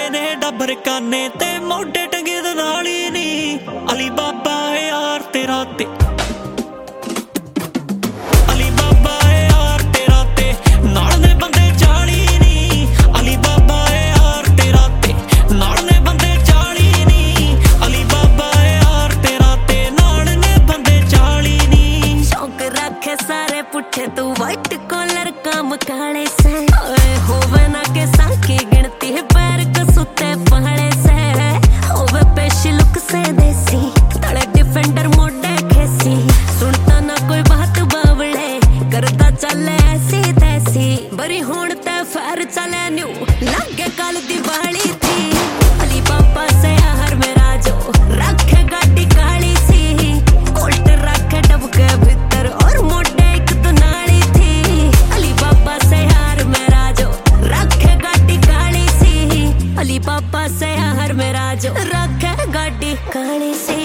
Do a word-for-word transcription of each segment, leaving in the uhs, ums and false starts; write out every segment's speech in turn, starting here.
ने डबर काने ते मोढे टंगे दे नाल ही नी अली बाबा है यार तेरा ते तू वाइट कॉलर काम काले से ओए होवे ना के साकी गिनती है पैर को सुते पहाड़े से होवे पेशी लुक से देसी तड़े डिफेंडर मोडे खेसी सुनता ना कोई बात बावले करता चले ऐसी तैसी बरी होण ते फैर चले न्यू लागे कल दिवाली थी अली पापा से हर मेरा जो रखे गाड़ी काली सी कोल्ट रखे डबके भीतर और मोडे पापा से हर मेरा जो रखे गाड़ी काली सी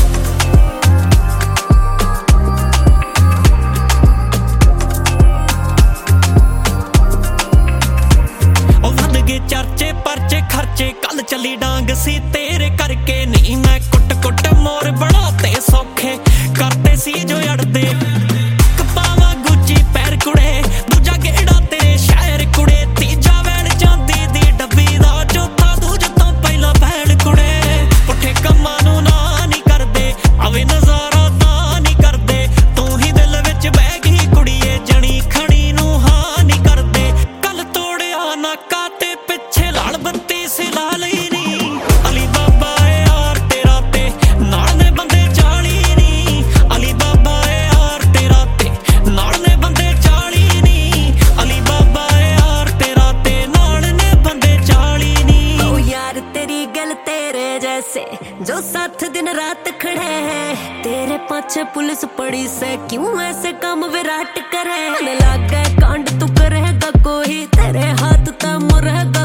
चर्चे परचे खर्चे कल चली डांग सी तेरे करके नहीं मैं कुट कुट मोर बनाते सौखे करते सी जो अड़ते कपावा गुची पैर कुड़े दूजा गेड़ा तेरे शहर कुड़े तीजा वैन चांदी दी डब्बी दा चौथा दूज तो पहला भैन कुड़े पुठे कम्मा नू ना नहीं करदे अवे नजारा ता नहीं करदे तू ही दिल विच बह गई कुड़िए जनी खड़ी नू हां नहीं करदे कल तोड़िया नाका ते पिछे लाल बत्ती सी ला लई नी अली बाबा है यार तेरा ते नाल ने बंदे चाली नी अली बाबा है यार तेरा ते नाल ने बंदे चाली नी अली बाबा है यार तेरा ते नाल ने बंदे चाली नी ओ यार तेरी गल तेरे जैसे जो साथ दिन रात खड़े हैं तेरे पाछे पुलिस पड़ी से क्यों ऐसे काम विराट करे लागे कांड तू करेगा कोई तेरे हाथ ता मुरहेगा